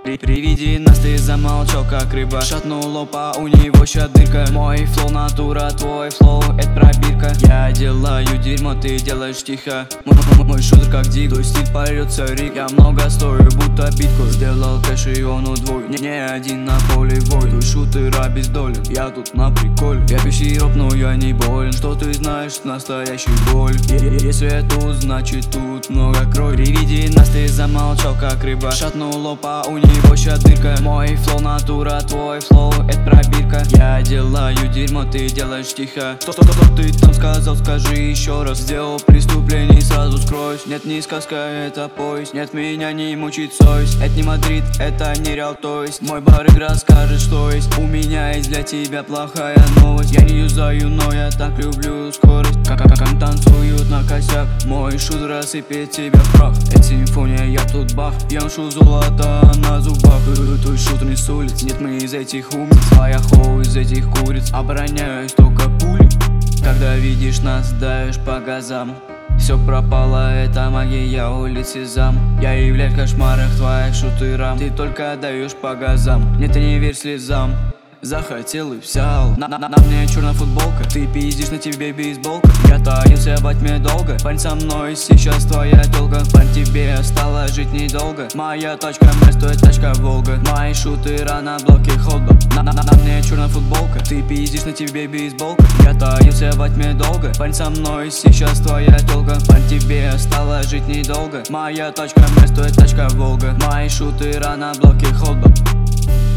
При виде нас ты замолчал, как рыба. Шатнул лопа, у него ща дырка. Мой флоу натура, твой флоу это пробирка. Я делаю дерьмо, ты делаешь тихо. Мой шутер как дигл, стиль полется рик. Я много стою, будто биткоин. Сделал кэш и он удвоен. Не один на поле воин. Твой шутер обездолен, я тут на приколе. Я пищи роп, но я не болен. Что ты знаешь, настоящий боль. Если тут, значит тут много крови. При виде нас ты замолчал, как рыба. Шатнул лопа, у него ща дырка. Мой флоу натура, твой флоу это пробирка. Я делаю дерьмо, ты делаешь тихо. Что ты там сказал, скажи еще раз. Сделал преступление, сразу скроюсь. Нет, не сказка, это поезд. Нет, меня не мучит совесть. Это не Мадрид, это не Реал, то есть мой барыга расскажет, что есть. У меня есть для тебя плохая новость. Я не юзаю, но я так люблю скорость. Как танцуют на косяк. Мой шутер рассыпет тебя в прах. Это симфония, я тут бах. Я ношу золото на зубах. Твой шутер не с улиц. Нет, мы из этих умниц. Своя хоу из этих куриц. Обороняюсь только пули. Когда видишь нас, даешь по газам. Все пропало, это магия улицы зам. Я являюсь в кошмарах твоих шутерам. Ты только даешь по газам. Нет, ты не верь слезам. Захотел и взял. На мне черная футболка. Ты пиздишь, на тебе бейсболка. Я таился во тьме долго. Парень со мной, сейчас твоя тёлка. Парень, тебе осталось жить недолго. Моя тачка, место тачка Волга. Мои шутера на блоке холда. На мне черная футболка. Ты пиздишь, на тебе бейсболка. Я таился во тьме долго. Парень со мной, сейчас твоя тёлка. Парень, тебе осталось жить недолго. Моя тачка, место тачка Волга. Мои шутера на блоке холда.